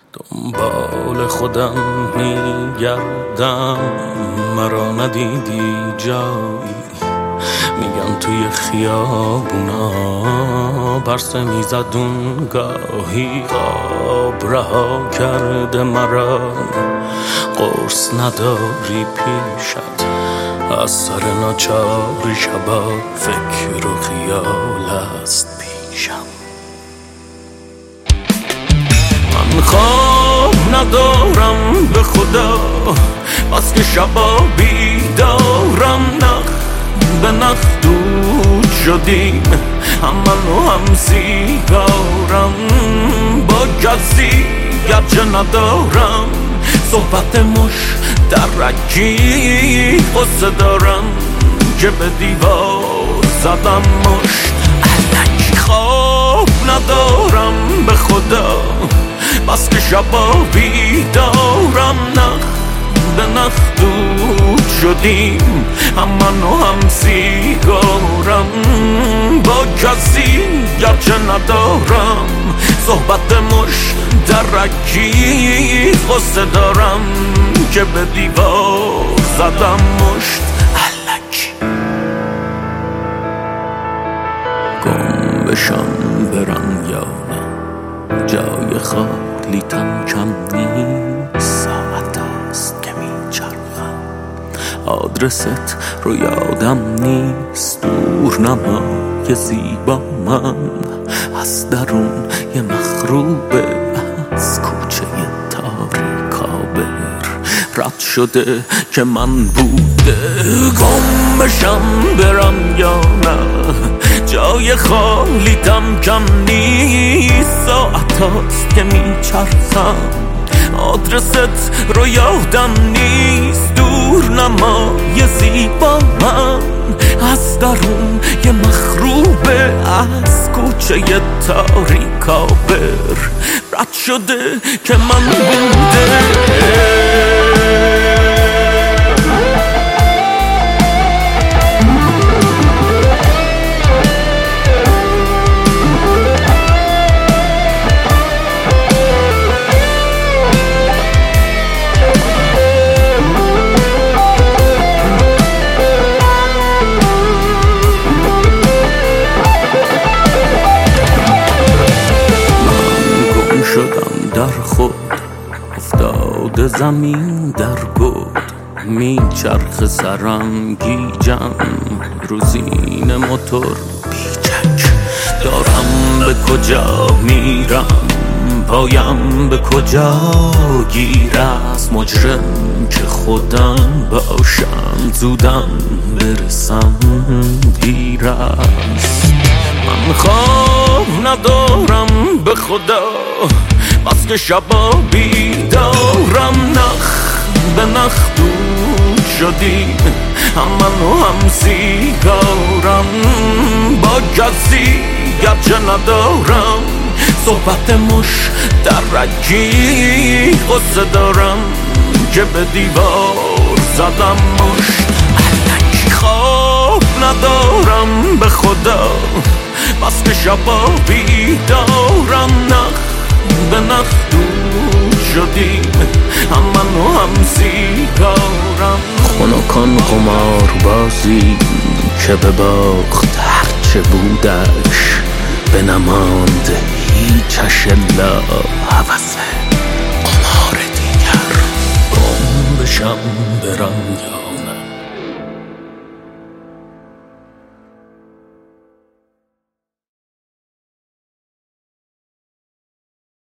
دنبال خودم میگردم، مرا ندیدی جایی. میگن توی خیابونا پرسه میزد اون گاهی، خواب رها کرده مرا، قرص نداری پیشت، از سر ناچاری شبا فکر و خیال است پیشم. من خواب ندارم به خدا، بس که شبا بیدارم، نخ به نخ دود شدیم، هم من و هم سیگارم، با کسی گرچه ندارم صحبت مشترکی، قصه دارم که به دیوار زدم مشت الکی. خواب ندارم به خدا، بس که شبا بیدارم، نخ به نخ دود شدیم، هم من و هم سیگارم، با کسی گرچه ندارم صحبت مشترکی، قصه دارم که به دیوار زدم مشت الکی. گم بشم برم یا نه، جای خالی تم کم نیست، ساعت است که میچرخم، آدرست رو یادم نیست، دور نمای زیبا من از درون یه مخروبه، از کوچه تاریکابر رد شده که من بوده. گم بشم برم یا نه، جای خالی تم کم نیست، ساعت هاست که میچرخم، آدرست رو یادم نیست، دور نمای زیبا من از درون یه مخروبه، از کوچه تاریکابر رد شده که من بوده. شدم در خود افتاده زمین در گود، میچرخ سرم گیجم، روزین موتور بیچک، دارم به کجا میرم، پایم به کجا گیر است، مجرم که خودم باشم، زودم برسم دیر است. من خواب ندارم به خدا، بس که شبا بیدارم، نخ به نخ دود شدیم، هم من و هم سیگارم، با کسی گرچه ندارم صحبت مشترکی، قصه دارم که به دیوار زدم مشت الکی. خواب ندارم به خدا، بس که شبا بیدارم، نخ به نخ دود شدیم، هم من و هم سیگارم. خنکان قمار بازی که به باخت هرچه بودش، به نماند هیچش الا هوس قمار دیگر. گم بشم